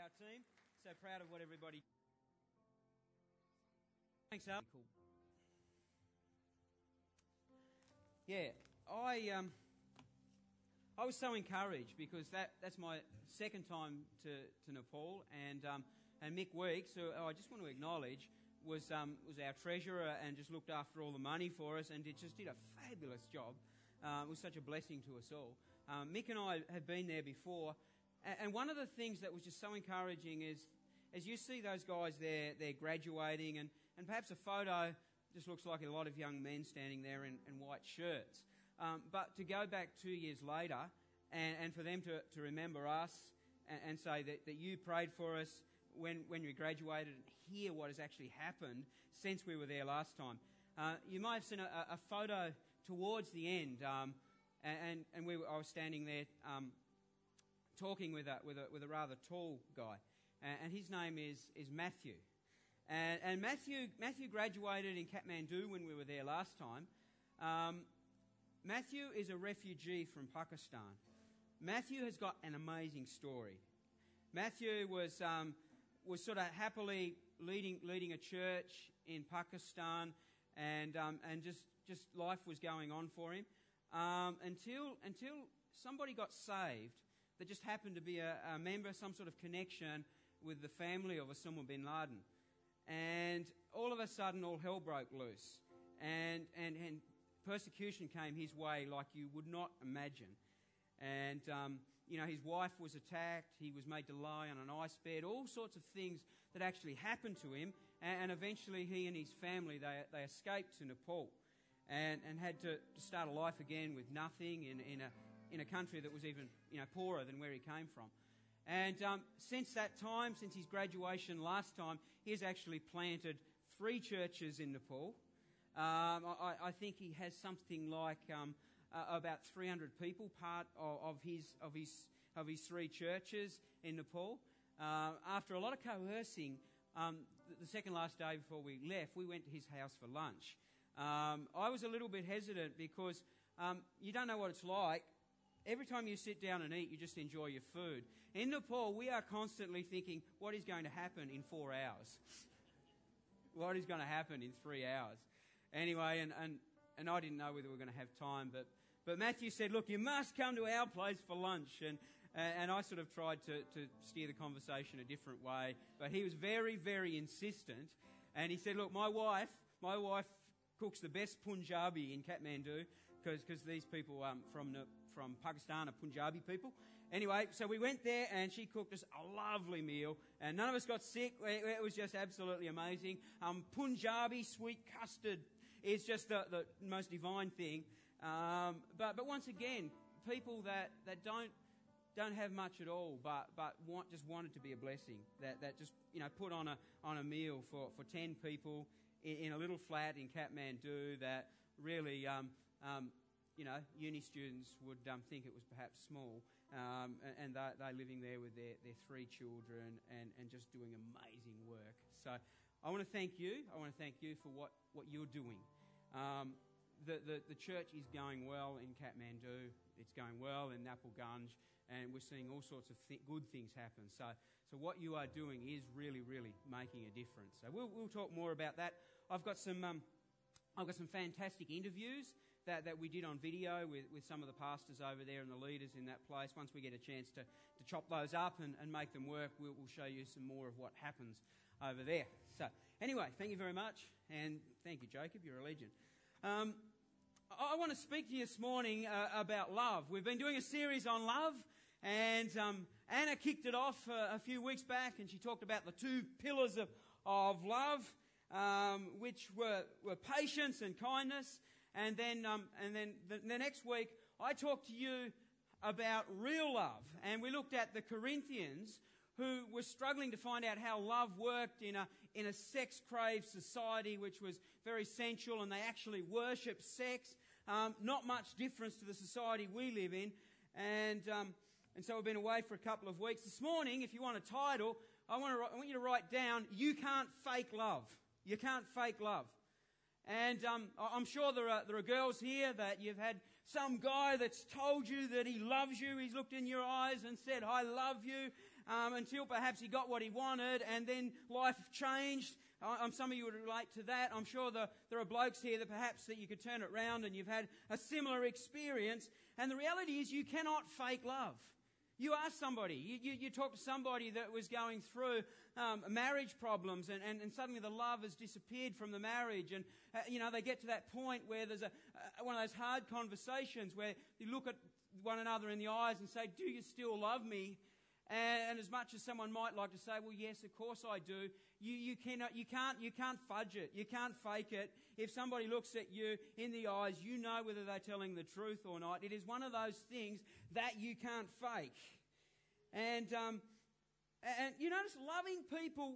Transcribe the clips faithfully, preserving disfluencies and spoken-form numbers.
our team. So proud of what everybody. Thanks, Al. Cool. Yeah, I um, I was so encouraged because that, that's my second time to, to Nepal, and um, and Mick Weeks, who I just want to acknowledge, was um, was our treasurer and just looked after all the money for us, and it just did a fabulous job. Uh, it was such a blessing to us all. Um, Mick and I have been there before, and, and one of the things that was just so encouraging is, as you see those guys there, they're graduating, and, and perhaps a photo just looks like a lot of young men standing there in, in white shirts. Um, but to go back two years later and, and for them to, to remember us and, and say that, that you prayed for us when, when we graduated, and hear what has actually happened since we were there last time. Uh, you might have seen a, a photo towards the end, um, and, and we were, I was standing there um, talking with a, with, a, with a rather tall guy, and, and his name is, is Matthew. And, and Matthew Matthew graduated in Kathmandu when we were there last time. Um, Matthew is a refugee from Pakistan. Matthew has got an amazing story. Matthew was um, was sort of happily leading leading a church in Pakistan, and um, and just, just life was going on for him um, until until somebody got saved that just happened to be a, a member, some sort of connection with the family of Osama bin Laden. And all of a sudden, all hell broke loose, and, and and persecution came his way like you would not imagine. And um, you know, his wife was attacked. He was made to lie on an ice bed. All sorts of things that actually happened to him. And, and eventually, he and his family they they escaped to Nepal, and and had to, to start a life again with nothing in in a in a country that was even you know poorer than where he came from. And um, since that time, since his graduation last time, he has actually planted three churches in Nepal. Um, I, I think he has something like um, uh, about three hundred people part of, of his of his of his three churches in Nepal. Uh, after a lot of coercing, um, the, the second last day before we left, we went to his house for lunch. Um, I was a little bit hesitant because um, you don't know what it's like. Every time you sit down and eat, you just enjoy your food. In Nepal, we are constantly thinking, what is going to happen in four hours? What is going to happen in three hours? Anyway, and, and, and I didn't know whether we were going to have time, but, but Matthew said, look, you must come to our place for lunch. And, and I sort of tried to, to steer the conversation a different way, but he was very, very insistent. And he said, look, my wife, my wife cooks the best Punjabi in Kathmandu, because these people um, from from Pakistan are Punjabi people. Anyway, so we went there and she cooked us a lovely meal, and none of us got sick. It was just absolutely amazing. Um, Punjabi sweet custard is just the, the most divine thing. Um, but but once again, people that, that don't don't have much at all, but but want just wanted to be a blessing. That that just you know put on a on a meal for, for ten people in, in a little flat in Kathmandu that really. Um, Um, you know, uni students would um, think it was perhaps small, um, and, and they're, they're living there with their, their three children and, and just doing amazing work. So I want to thank you. I want to thank you for what, what you're doing. Um, the, the, the church is going well in Kathmandu. It's going well in Napolganj, and we're seeing all sorts of th- good things happen. So so what you are doing is really, really making a difference. So we'll, we'll talk more about that. I've got some... Um, I've got some fantastic interviews that, that we did on video with, with some of the pastors over there and the leaders in that place. Once we get a chance to, to chop those up and, and make them work, we'll, we'll show you some more of what happens over there. So anyway, thank you very much, and thank you, Jacob. You're a legend. Um, I, I want to speak to you this morning uh, about love. We've been doing a series on love, and um, Anna kicked it off uh, a few weeks back, and she talked about the two pillars of, of love. Um, which were, were patience and kindness, and then um, and then the, the next week I talked to you about real love, and we looked at the Corinthians who were struggling to find out how love worked in a in a sex-craved society which was very sensual, and they actually worshipped sex. Um, not much difference to the society we live in, and um, and so we've been away for a couple of weeks. This morning, if you want a title, I want to I want you to write down: "You can't fake love." You can't fake love. And um, I'm sure there are, there are girls here that you've had some guy that's told you that he loves you. He's looked in your eyes and said, I love you. um, until perhaps he got what he wanted, and then life changed. Um, some of you would relate to that. I'm sure the, there are blokes here that perhaps that you could turn it round and you've had a similar experience. And the reality is you cannot fake love. You ask somebody, you, you, you talk to somebody that was going through um, marriage problems, and, and, and suddenly the love has disappeared from the marriage, and uh, you know they get to that point where there's a, uh, one of those hard conversations where you look at one another in the eyes and say, do you still love me? And, and as much as someone might like to say, well, yes, of course I do, you, you cannot, you can't, you can't fudge it, you can't fake it. If somebody looks at you in the eyes, you know whether they're telling the truth or not. It is one of those things that you can't fake. And um, and you notice loving people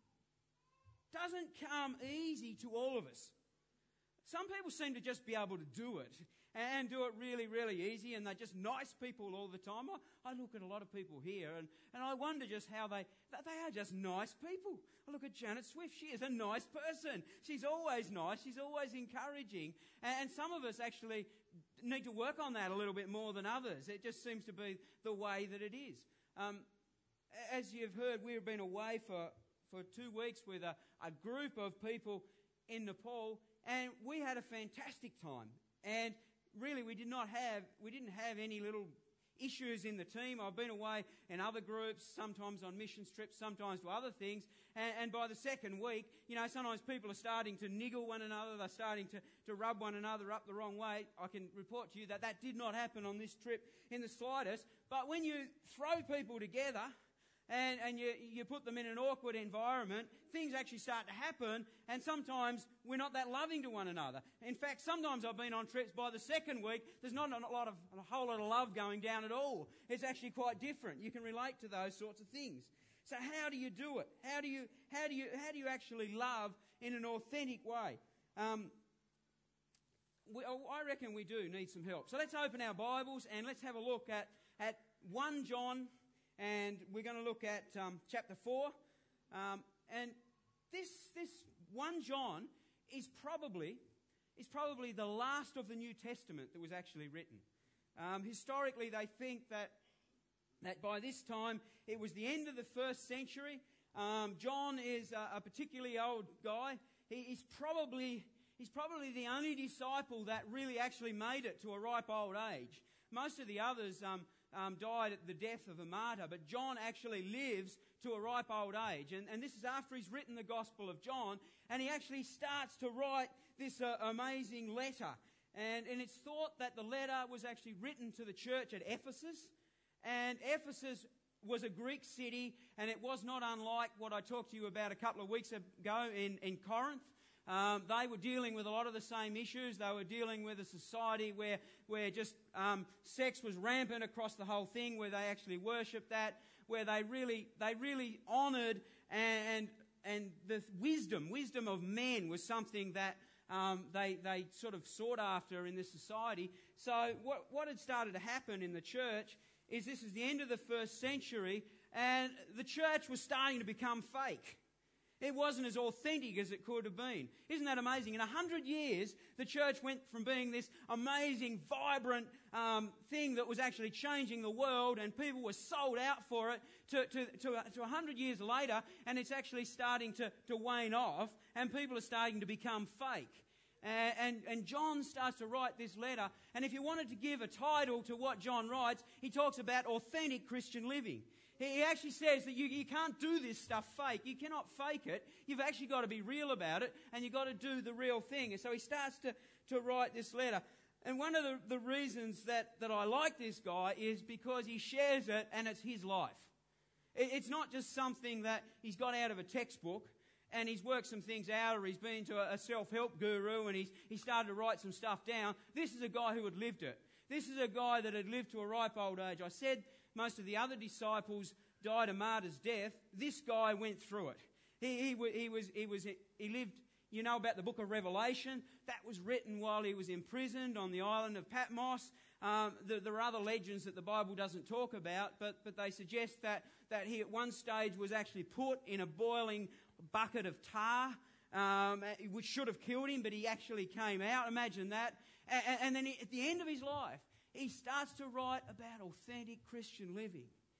doesn't come easy to all of us. Some people seem to just be able to do it and do it really, really easy, and they're just nice people all the time. I, I look at a lot of people here, and, and I wonder just how they, they are just nice people. I look at Janet Swift. She is a nice person. She's always nice. She's always encouraging. And, and some of us actually need to work on that a little bit more than others. It just seems to be the way that it is. Um, as you've heard, we've been away for, for two weeks with a, a group of people in Nepal, and we had a fantastic time. And really, we did not have, we didn't have any little issues in the team. I've been away in other groups, sometimes on mission trips, sometimes to other things. And, and by the second week, you know, sometimes people are starting to niggle one another. They're starting to, to rub one another up the wrong way. I can report to you that that did not happen on this trip in the slightest. But when you throw people together and, and you, you put them in an awkward environment, things actually start to happen, and sometimes we're not that loving to one another. In fact, sometimes I've been on trips, by the second week, there's not a lot of, a whole lot of love going down at all. It's actually quite different. You can relate to those sorts of things. So how do you do it? How do you, how do you, how do you actually love in an authentic way? Um, we, I reckon we do need some help. So let's open our Bibles and let's have a look at, at First John, and we're going to look at um, chapter four. Um, and this this First John is probably is probably the last of the New Testament that was actually written. Um, historically, they think that that by this time it was the end of the first century. Um, John is a, a particularly old guy. He, he's probably he's probably the only disciple that really actually made it to a ripe old age. Most of the others um, um, died at the death of a martyr, but John actually lives to a ripe old age. And, and this is after he's written the Gospel of John, and he actually starts to write this uh, amazing letter. And, and it's thought that the letter was actually written to the church at Ephesus. And Ephesus was a Greek city, and it was not unlike what I talked to you about a couple of weeks ago in, in Corinth. Um, they were dealing with a lot of the same issues. They were dealing with a society where, where just um, sex was rampant across the whole thing, where they actually worshipped that, where they really they really honoured and, and and the wisdom wisdom of men was something that um, they they sort of sought after in this society. So what what had started to happen in the church is this is the end of the first century, and the church was starting to become fake. It wasn't as authentic as it could have been. Isn't that amazing? In a hundred years, the church went from being this amazing, vibrant um, thing that was actually changing the world, and people were sold out for it, to, to, to, to a hundred years later, and it's actually starting to, to wane off, and people are starting to become fake. And, and, and John starts to write this letter, and if you wanted to give a title to what John writes, he talks about authentic Christian living. He actually says that you, you can't do this stuff fake. You cannot fake it. You've actually got to be real about it, and you've got to do the real thing. And so he starts to, to write this letter. And one of the, the reasons that, that I like this guy is because he shares it, and it's his life. It, it's not just something that he's got out of a textbook, and he's worked some things out, or he's been to a, a self-help guru, and he's, he started to write some stuff down. This is a guy who had lived it. This is a guy that had lived to a ripe old age. I said most of the other disciples died a martyr's death. This guy went through it. He, he, he, was, he, was, he lived, you know about the book of Revelation. That was written while he was imprisoned on the island of Patmos. Um, there, there are other legends that the Bible doesn't talk about, but, but they suggest that, that he at one stage was actually put in a boiling bucket of tar, um, which should have killed him, but he actually came out. Imagine that. And, and then he, at the end of his life, he starts to write about authentic Christian living.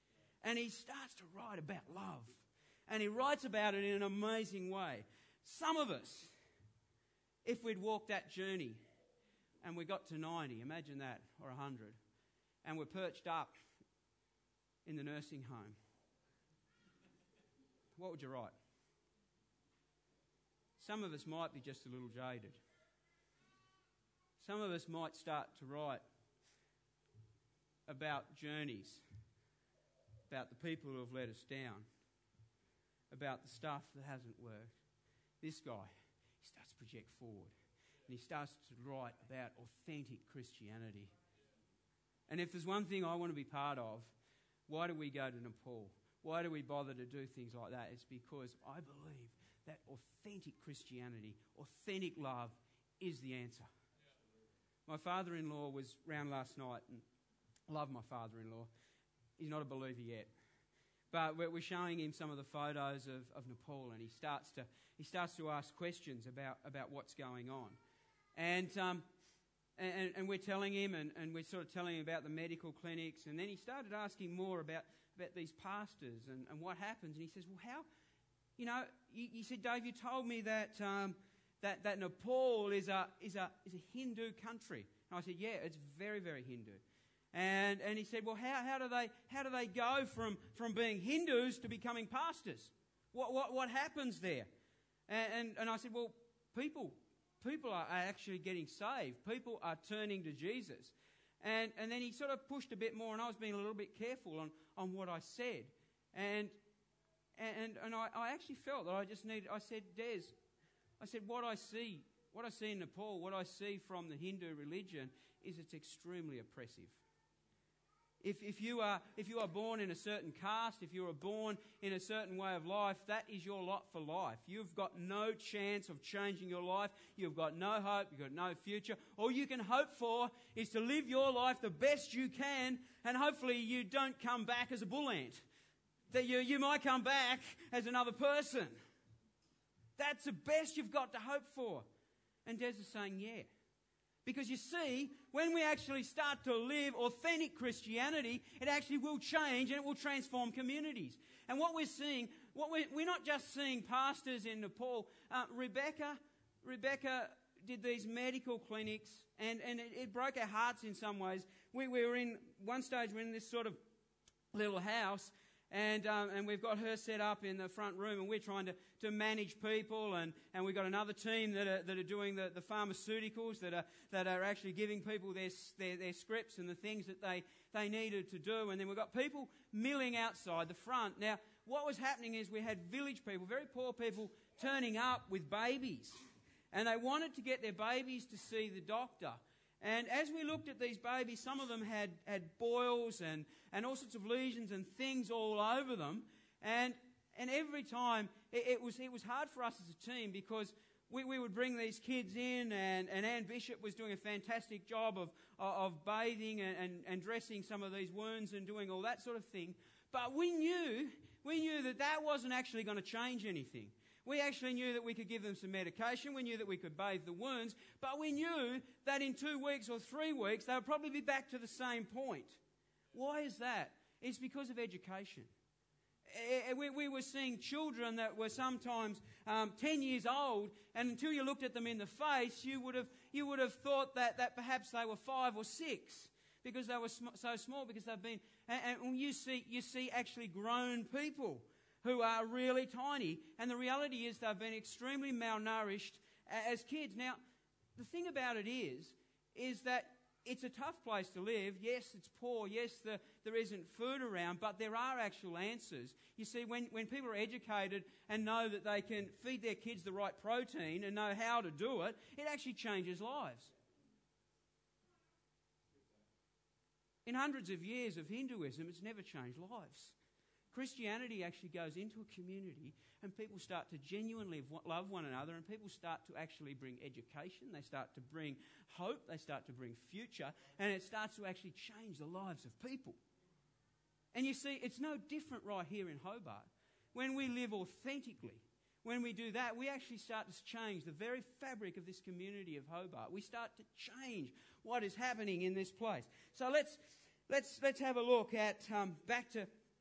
And he starts to write about love. And he writes about it in an amazing way. Some of us, if we'd walked that journey and we got to ninety, imagine that, or one hundred, and we're perched up in the nursing home, what would you write? Some of us might be just a little jaded. Some of us might start to write about journeys, about the people who have let us down, about the stuff that hasn't worked. This guy, he starts to project forward and he starts to write about authentic Christianity. And if there's one thing I want to be part of, why do we go to Nepal? Why do we bother to do things like that? It's because I believe that authentic Christianity, authentic love is the answer. My father-in-law was round last night, and I love my father-in-law. He's not a believer yet. But we're showing him some of the photos of, of Nepal, and he starts to he starts to ask questions about, about what's going on. And um, and, and we're telling him, and, and we're sort of telling him about the medical clinics, and then he started asking more about, about these pastors and, and what happens. And he says, well, how, you know, you, you said, Dave, you told me that um, that, that Nepal is a is a is a Hindu country. And I said, yeah, it's very, very Hindu. And and he said, well, how, how do they how do they go from, from being Hindus to becoming pastors? What what what happens there? And and, and I said, well, people people are actually getting saved. People are turning to Jesus. And and then he sort of pushed a bit more, and I was being a little bit careful on, on what I said. And and and I, I actually felt that I just needed. I said, Des, I said, what I see, what I see in Nepal, what I see from the Hindu religion is it's extremely oppressive. If, if, you are, if you are born in a certain caste, if you are born in a certain way of life, that is your lot for life. You've got no chance of changing your life. You've got no hope. You've got no future. All you can hope for is to live your life the best you can, and hopefully you don't come back as a bull ant. That you, you might come back as another person. That's the best you've got to hope for. And Des is saying, yeah. Because you see, when we actually start to live authentic Christianity, it actually will change and it will transform communities. And what we're seeing, what we're, we're not just seeing pastors in Nepal. Uh, Rebecca, Rebecca did these medical clinics, and, and it, it broke our hearts in some ways. We, we were in, one stage we were in this sort of little house, And um, and we've got her set up in the front room, and we're trying to, to manage people, and, and we've got another team that are that are doing the, the pharmaceuticals that are that are actually giving people their, their their scripts and the things that they, they needed to do. And then we've got people milling outside the front. Now, what was happening is we had village people, very poor people, turning up with babies, and they wanted to get their babies to see the doctor. And as we looked at these babies, some of them had, had boils and, and all sorts of lesions and things all over them. And and every time, it, it was it was hard for us as a team, because we, we would bring these kids in, and, and Anne Bishop was doing a fantastic job of, of bathing and, and, and dressing some of these wounds and doing all that sort of thing. But we knew, we knew that that wasn't actually going to change anything. We actually knew that we could give them some medication. We knew that we could bathe the wounds. But we knew that in two weeks or three weeks, they would probably be back to the same point. Why is that? It's because of education. We, we were seeing children that were sometimes um, ten years old, and until you looked at them in the face, you would have you would have thought that, that perhaps they were five or six, because they were sm- so small, because they've been... And, and you see, you see actually grown people who are really tiny, and the reality is they've been extremely malnourished as kids. Now, the thing about it is, is that it's a tough place to live. Yes, it's poor. Yes, the, there isn't food around, but there are actual answers. You see, when, when people are educated and know that they can feed their kids the right protein and know how to do it, it actually changes lives. In hundreds of years of Hinduism, it's never changed lives. Christianity actually goes into a community, and people start to genuinely love one another, and people start to actually bring education, they start to bring hope, they start to bring future, and it starts to actually change the lives of people. And you see, it's no different right here in Hobart. When we live authentically, when we do that, we actually start to change the very fabric of this community of Hobart. We start to change what is happening in this place. So let's let's let's have a look at um, back to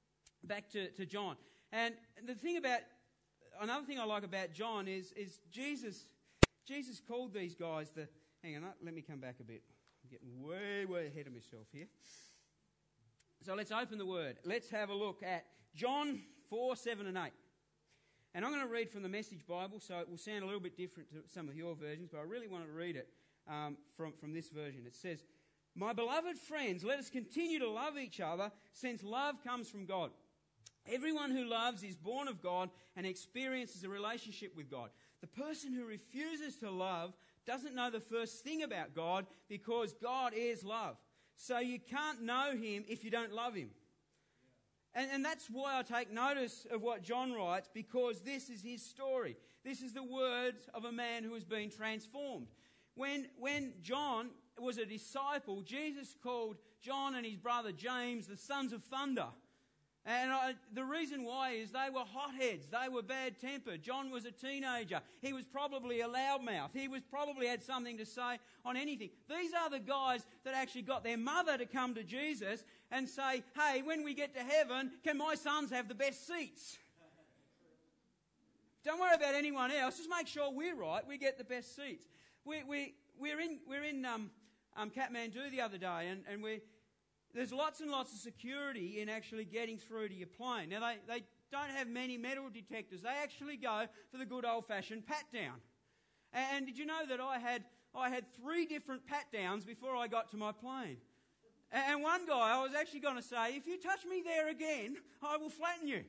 back to, to John. And the thing about, another thing I like about John is, is Jesus, Jesus called these guys the, hang on, let me come back a bit. I'm getting way, way ahead of myself here. So let's open the Word. Let's have a look at John four, seven and eight. And I'm going to read from the Message Bible, so it will sound a little bit different to some of your versions, but I really want to read it um, from, from this version. It says, "My beloved friends, let us continue to love each other, since love comes from God. Everyone who loves is born of God and experiences a relationship with God. The person who refuses to love doesn't know the first thing about God, because God is love. So you can't know Him if you don't love Him." And, and that's why I take notice of what John writes, because this is his story. This is the words of a man who has been transformed. When, when John was a disciple, Jesus called John and his brother James the sons of thunder. And I, the reason why is they were hotheads. They were bad-tempered. John was a teenager. He was probably a loudmouth. He was probably had something to say on anything. These are the guys that actually got their mother to come to Jesus and say, "Hey, when we get to heaven, can my sons have the best seats? Don't worry about anyone else. Just make sure we're right. We get the best seats." We, we, we're in, we're in um, um, Kathmandu the other day, and, and we're... There's lots and lots of security in actually getting through to your plane. Now, they, they don't have many metal detectors. They actually go for the good old-fashioned pat-down. And, and did you know that I had I had three different pat-downs before I got to my plane? And, and one guy, I was actually going to say, "If you touch me there again, I will flatten you."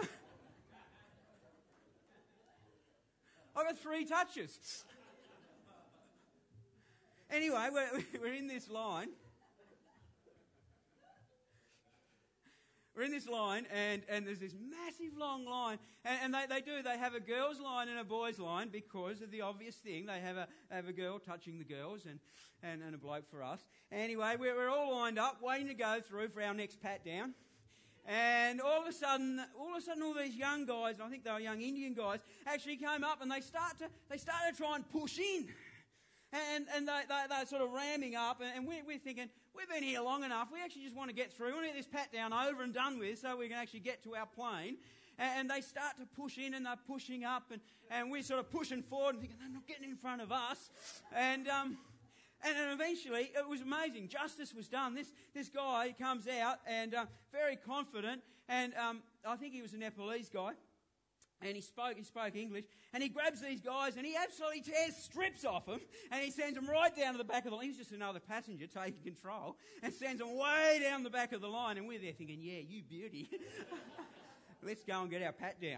I got three touches. Anyway, we're, we're in this line. We're in this line, and, and there's this massive long line, and, and they, they do, they have a girls' line and a boys' line because of the obvious thing. They have a have a girl touching the girls and, and, and a bloke for us. Anyway, we're, we're all lined up, waiting to go through for our next pat down. And all of a sudden, all of a sudden, all these young guys, and I think they were young Indian guys, actually came up and they start to they started to try and push in. And, and they, they, they're sort of ramming up, and we're, we're thinking, we've been here long enough, we actually just want to get through, we want to get this pat down over and done with so we can actually get to our plane. And, and they start to push in, and they're pushing up, and, and we're sort of pushing forward and thinking, they're not getting in front of us. And um, and, and eventually, it was amazing. Justice was done. This this guy comes out, and uh, very confident, and um, I think he was a Nepalese guy. And he spoke, he spoke English, and he grabs these guys and he absolutely tears strips off them, and he sends them right down to the back of the line. He was just another passenger taking control, and sends them way down the back of the line, and we're there thinking, "Yeah, you beauty. Let's go and get our pat down."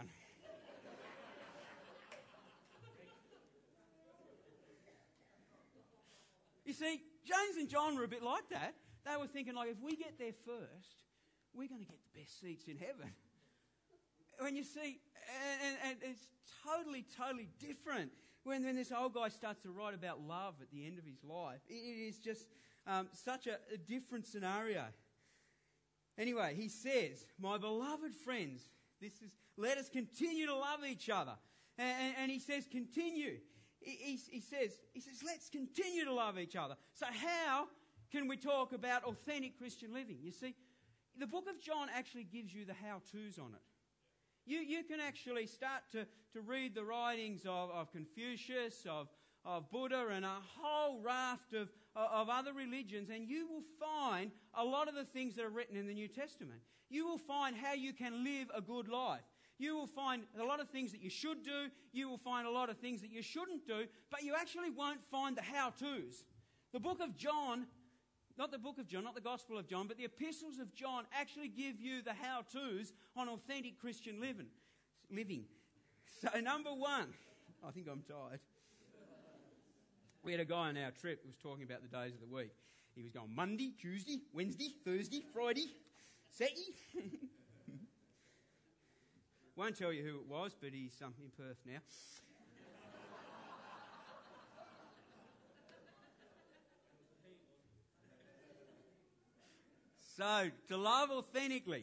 You see, James and John were a bit like that. They were thinking, like, if we get there first, we're going to get the best seats in heaven. When you see, and, and, and it's totally, totally different when, when this old guy starts to write about love at the end of his life. It, it is just um, such a, a different scenario. Anyway, he says, "My beloved friends," this is, let us continue to love each other. And, and, and he says, continue. He, he, he says, he says, let's continue to love each other. So how can we talk about authentic Christian living? You see, the book of John actually gives you the how-tos on it. You, you can actually start to, to read the writings of, of Confucius, of, of Buddha, and a whole raft of, of other religions, and you will find a lot of the things that are written in the New Testament. You will find how you can live a good life. You will find a lot of things that you should do. You will find a lot of things that you shouldn't do, but you actually won't find the how-tos. The book of John, not the book of John, not the Gospel of John, but the epistles of John actually give you the how-tos on authentic Christian living. living. So number one, I think I'm tired. We had a guy on our trip who was talking about the days of the week. He was going Monday, Tuesday, Wednesday, Thursday, Friday, Saturday. Won't tell you who it was, but he's um, in Perth now. So, to love authentically,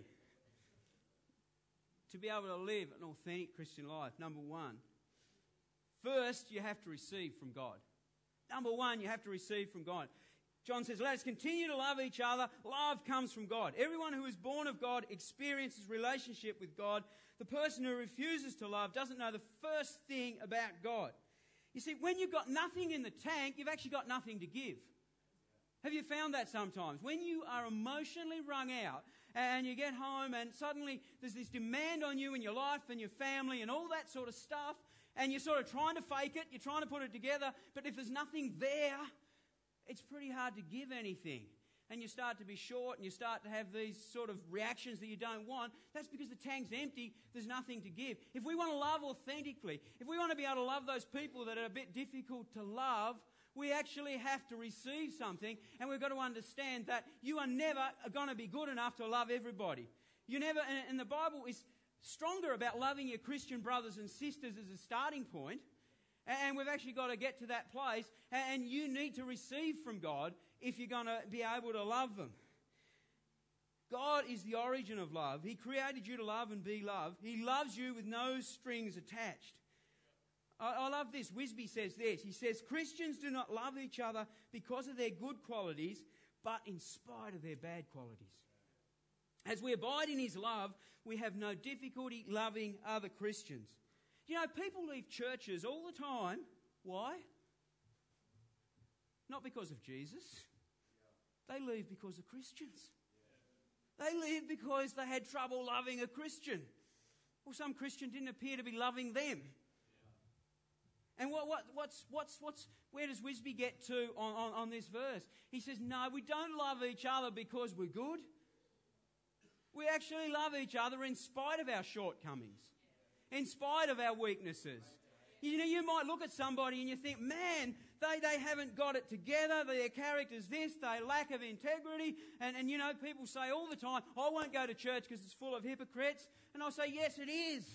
to be able to live an authentic Christian life, number one, first you have to receive from God. Number one, you have to receive from God. John says, let us continue to love each other. Love comes from God. Everyone who is born of God experiences relationship with God. The person who refuses to love doesn't know the first thing about God. You see, when you've got nothing in the tank, you've actually got nothing to give. Have you found that sometimes? When you are emotionally wrung out and you get home and suddenly there's this demand on you in your life and your family and all that sort of stuff, and you're sort of trying to fake it, you're trying to put it together, but if there's nothing there, it's pretty hard to give anything. And you start to be short and you start to have these sort of reactions that you don't want. That's because the tank's empty, there's nothing to give. If we want to love authentically, if we want to be able to love those people that are a bit difficult to love, we actually have to receive something, and we've got to understand that you are never going to be good enough to love everybody. You never, and the Bible is stronger about loving your Christian brothers and sisters as a starting point, and we've actually got to get to that place, and you need to receive from God if you're going to be able to love them. God is the origin of love. He created you to love and be loved. He loves you with no strings attached. I love this. Wisby says this. He says, Christians do not love each other because of their good qualities, but in spite of their bad qualities. As we abide in His love, we have no difficulty loving other Christians. You know, people leave churches all the time. Why? Not because of Jesus. They leave because of Christians. They leave because they had trouble loving a Christian. Or some Christian didn't appear to be loving them. And what, what, what's, what's, what's, where does Wisby get to on, on, on this verse? He says, no, we don't love each other because we're good. We actually love each other in spite of our shortcomings, in spite of our weaknesses. You know, you might look at somebody and you think, man, they, they haven't got it together, their character's this, they lack of integrity. And, and, you know, people say all the time, I won't go to church because it's full of hypocrites. And I'll say, yes, it is.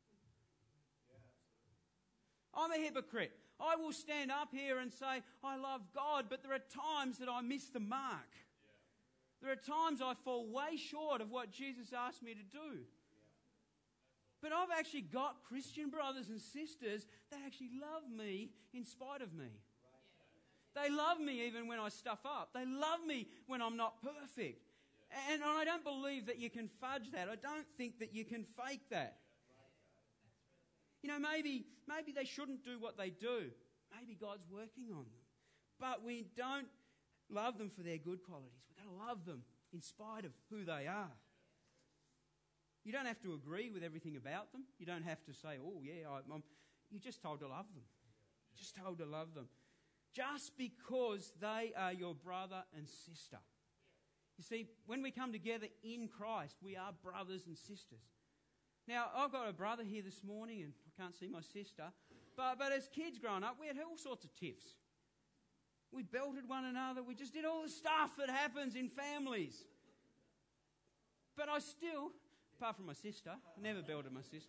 I'm a hypocrite. I will stand up here and say, I love God, but there are times that I miss the mark. Yeah. There are times I fall way short of what Jesus asked me to do. Yeah. But I've actually got Christian brothers and sisters that actually love me in spite of me. Right. They love me even when I stuff up. They love me when I'm not perfect. Yeah. And I don't believe that you can fudge that. I don't think that you can fake that. You know, maybe, maybe they shouldn't do what they do. Maybe God's working on them. But we don't love them for their good qualities. We've got to love them in spite of who they are. You don't have to agree with everything about them. You don't have to say, oh, yeah, I, I'm... You're just told to love them. You're just told to love them. Just because they are your brother and sister. You see, when we come together in Christ, we are brothers and sisters. Now, I've got a brother here this morning, and I can't see my sister, but, but as kids growing up, we had all sorts of tiffs. We belted one another. We just did all the stuff that happens in families. But I still, apart from my sister, I never belted my sister.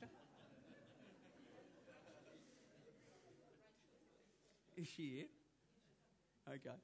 Is she here? Okay.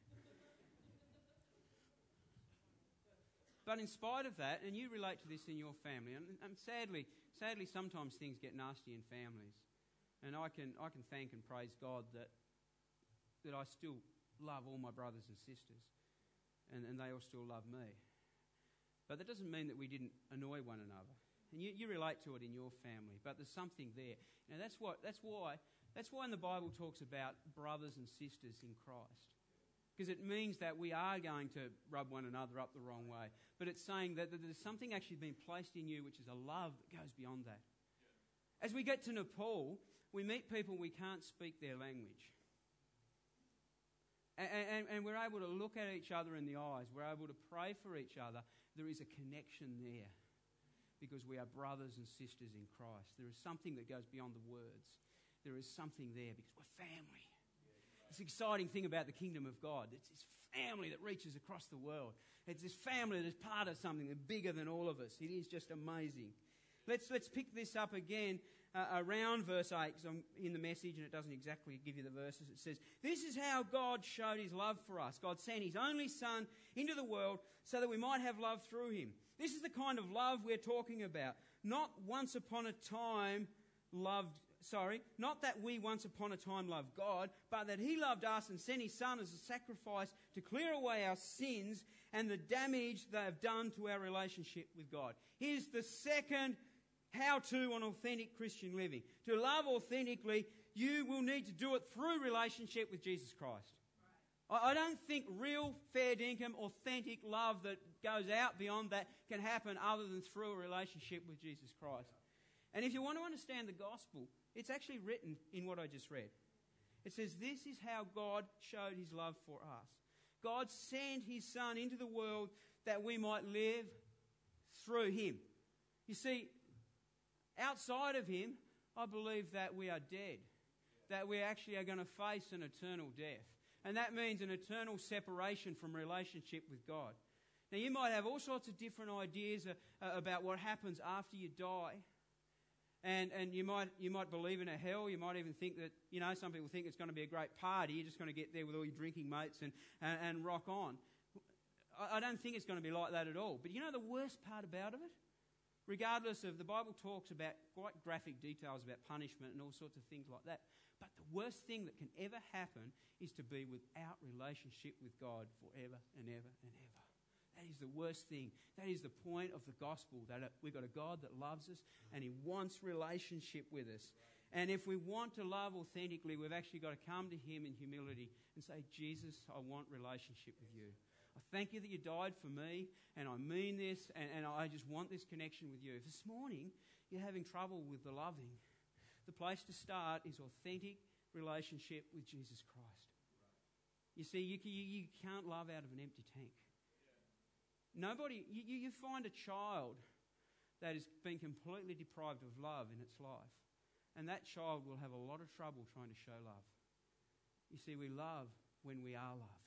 But in spite of that, and you relate to this in your family, and, and sadly, sadly, sometimes things get nasty in families. And I can I can thank and praise God that that I still love all my brothers and sisters, and, and they all still love me. But that doesn't mean that we didn't annoy one another. And you, you relate to it in your family, but there's something there. Now that's what that's why that's why in the Bible talks about brothers and sisters in Christ. Because it means that we are going to rub one another up the wrong way. But it's saying that, that there's something actually being placed in you which is a love that goes beyond that. Yeah. As we get to Nepal, we meet people we can't speak their language. And, and, and we're able to look at each other in the eyes. We're able to pray for each other. There is a connection there because we are brothers and sisters in Christ. There is something that goes beyond the words. There is something there because we're family. It's the exciting thing about the kingdom of God. It's this family that reaches across the world. It's this family that is part of something that's bigger than all of us. It is just amazing. Let's let's pick this up again uh, around verse eight, because I'm in the Message and it doesn't exactly give you the verses. It says, this is how God showed his love for us. God sent his only Son into the world so that we might have love through him. This is the kind of love we're talking about. Not once upon a time loved sorry, not that we once upon a time loved God, but that he loved us and sent his Son as a sacrifice to clear away our sins and the damage they have done to our relationship with God. Here's the second how-to on authentic Christian living. To love authentically, you will need to do it through relationship with Jesus Christ. I don't think real, fair dinkum, authentic love that goes out beyond that can happen other than through a relationship with Jesus Christ. And if you want to understand the gospel, it's actually written in what I just read. It says, this is how God showed his love for us. God sent his Son into the world that we might live through him. You see, outside of him, I believe that we are dead, that we actually are going to face an eternal death. And that means an eternal separation from relationship with God. Now, you might have all sorts of different ideas uh, uh, about what happens after you die. And and you might you might believe in a hell. You might even think that, you know, some people think it's going to be a great party. You're just going to get there with all your drinking mates and, and, and rock on. I, I don't think it's going to be like that at all. But you know the worst part about it? Regardless of, the Bible talks about quite graphic details about punishment and all sorts of things like that. But the worst thing that can ever happen is to be without relationship with God forever and ever and ever. That is the worst thing. That is the point of the gospel, that we've got a God that loves us and he wants relationship with us. And if we want to love authentically, we've actually got to come to him in humility and say, Jesus, I want relationship with you. I thank you that you died for me, and I mean this, and, and I just want this connection with you. If this morning you're having trouble with the loving, the place to start is authentic relationship with Jesus Christ. You see, you, you, you can't love out of an empty tank. Nobody, you, you find a child that has been completely deprived of love in its life, and that child will have a lot of trouble trying to show love. You see, we love when we are loved.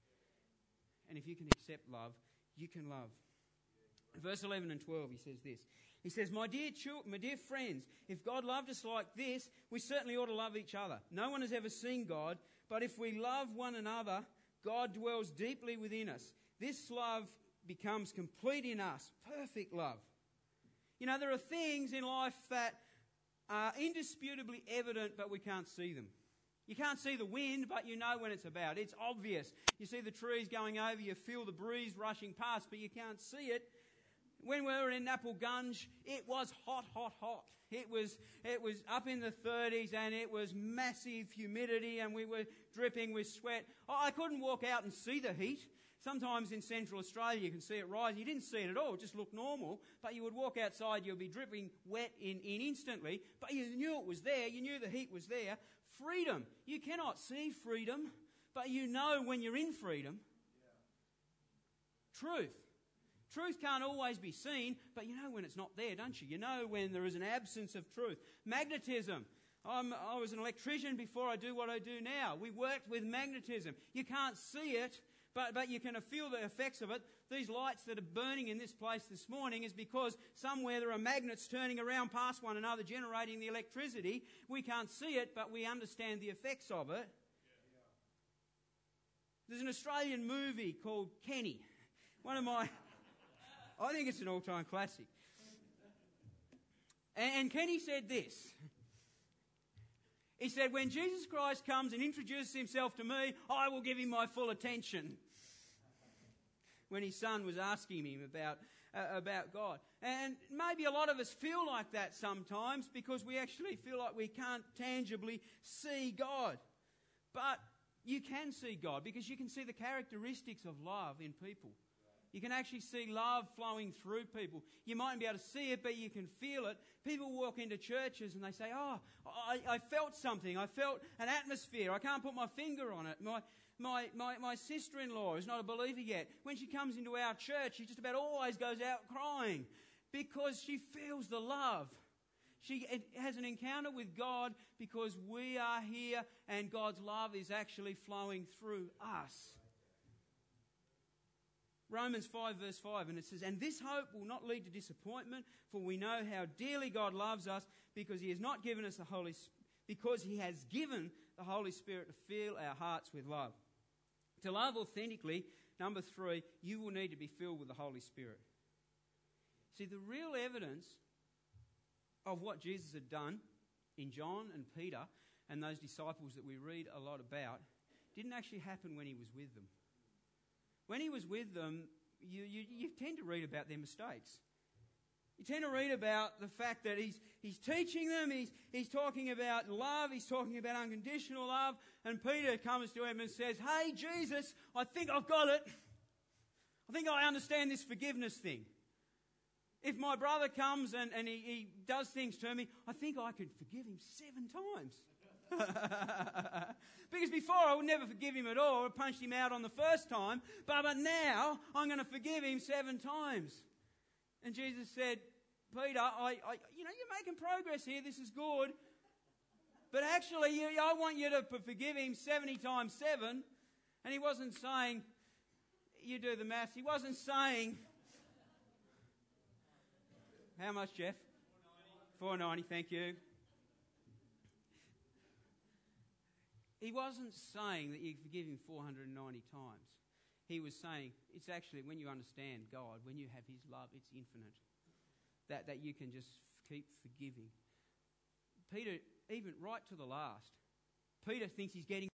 And if you can accept love, you can love. Verse eleven and twelve, he says this. He says, my dear children, my dear friends, if God loved us like this, we certainly ought to love each other. No one has ever seen God, but if we love one another, God dwells deeply within us. This love becomes complete in us, perfect love. You know, there are things in life that are indisputably evident, but we can't see them. You can't see the wind, but you know when it's about. It's obvious. You see the trees going over, you feel the breeze rushing past, but you can't see it. When we were in Napolgunge, it was hot, hot, hot. It was it was up in the thirties, and it was massive humidity, and we were dripping with sweat. I couldn't walk out and see the heat. Sometimes in Central Australia you can see it rise. You didn't see it at all, it just looked normal. But you would walk outside, you'd be dripping wet in, in instantly. But you knew it was there, you knew the heat was there. Freedom. You cannot see freedom, but you know when you're in freedom. Yeah. Truth. Truth can't always be seen, but you know when it's not there, don't you? You know when there is an absence of truth. Magnetism. I'm, I was an electrician before I do what I do now. We worked with magnetism. You can't see it, but, but you can feel the effects of it. These lights that are burning in this place this morning is because somewhere there are magnets turning around past one another, generating the electricity. We can't see it, but we understand the effects of it. There's an Australian movie called Kenny. One of my... I think it's an all-time classic. And, and Kenny said this. He said, when Jesus Christ comes and introduces himself to me, I will give him my full attention. When his son was asking him about, uh, about God. And maybe a lot of us feel like that sometimes because we actually feel like we can't tangibly see God. But you can see God because you can see the characteristics of love in people. You can actually see love flowing through people. You mightn't be able to see it, but you can feel it. People walk into churches and they say, oh, I, I felt something. I felt an atmosphere. I can't put my finger on it. My, my, my, my sister-in-law is not a believer yet. When she comes into our church, she just about always goes out crying because she feels the love. She has an encounter with God because we are here and God's love is actually flowing through us. Romans five verse five, and it says, and this hope will not lead to disappointment, for we know how dearly God loves us because he has not given us the Holy because he has given the Holy Spirit to fill our hearts with love. To love authentically, number three, you will need to be filled with the Holy Spirit. See, the real evidence of what Jesus had done in John and Peter and those disciples that we read a lot about didn't actually happen when he was with them. When he was with them, you, you, you tend to read about their mistakes. You tend to read about the fact that he's he's teaching them, he's, he's talking about love, he's talking about unconditional love, and Peter comes to him and says, "Hey, Jesus, I think I've got it. I think I understand this forgiveness thing. If my brother comes and, and he, he does things to me, I think I could forgive him seven times." Because before I would never forgive him at all. I punched him out on the first time. But, but now I'm going to forgive him seven times. And Jesus said, "Peter, I, I, you know, you're making progress here. This is good. But actually, you, I want you to forgive him seventy times seven. And he wasn't saying, you do the maths. He wasn't saying, how much, Jeff? four ninety, thank you. He wasn't saying that you forgive him four hundred ninety times. He was saying it's actually when you understand God, when you have his love, it's infinite. That, that you can just keep forgiving. Peter, even right to the last, Peter thinks he's getting